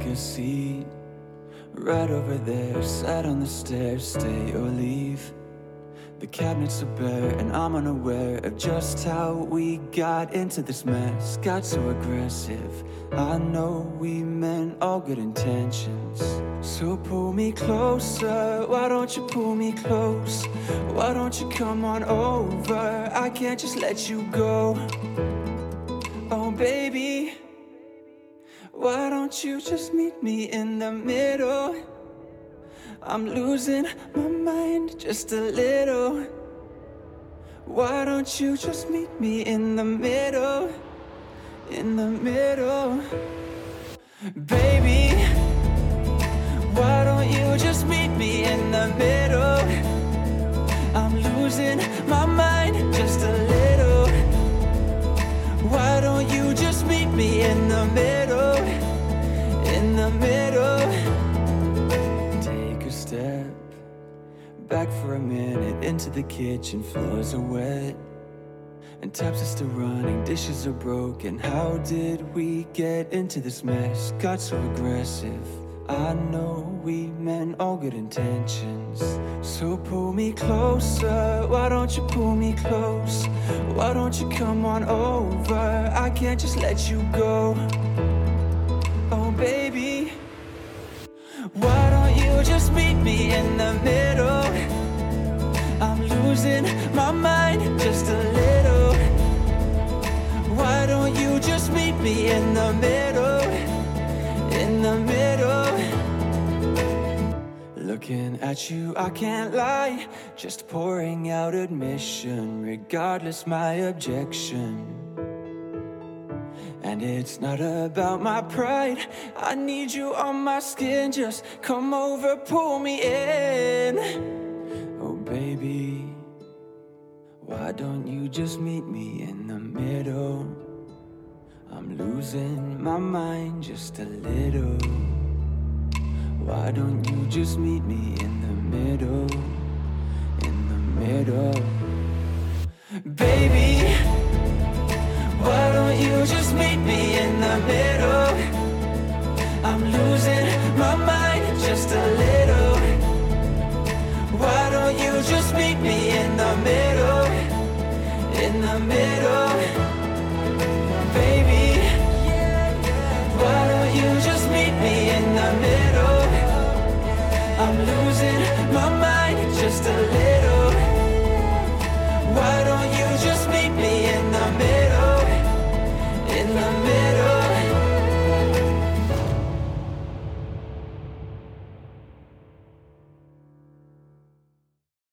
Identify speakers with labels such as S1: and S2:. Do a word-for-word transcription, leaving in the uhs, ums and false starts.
S1: a seat right over there. Sat on the stairs, stay or leave. The cabinets are bare and I'm unaware of just how we got into this mess. Got so aggressive, I know we meant all good intentions. So pull me closer, why don't you pull me close? Why don't you come on over? I can't just let you go. Oh baby, why don't you just meet me in the middle? I'm losing my mind just a little. Why don't you just meet me in the middle? In the middle. Baby, why don't you just meet me in the middle? I'm losing my mind just a little. Why don't you just meet me in the middle? In the middle. Take a step back for a minute into the kitchen. Floors are wet and taps are still running, dishes are broken. How did we get into this mess? Got so aggressive, I know we meant all good intentions. So pull me closer, why don't you pull me close? Why don't you come on over? I can't just let you go. Oh baby, why don't you just meet me in the middle? I'm losing my mind just a little. Why don't you just meet me in the middle? In the middle. Looking at you, I can't lie. Just pouring out admission, regardless my objection. And it's not about my pride, I need you on my skin. Just come over, pull me in. Oh baby, why don't you just meet me in the middle? I'm losing my mind just a little. Why don't you just meet me in the middle? In the middle. Baby, why don't you just meet me in the middle? I'm losing my mind just a little. Why don't you just meet me in the middle? In the middle. Baby, why don't you just meet me in the middle? I'm losing my mind just a little. Why don't you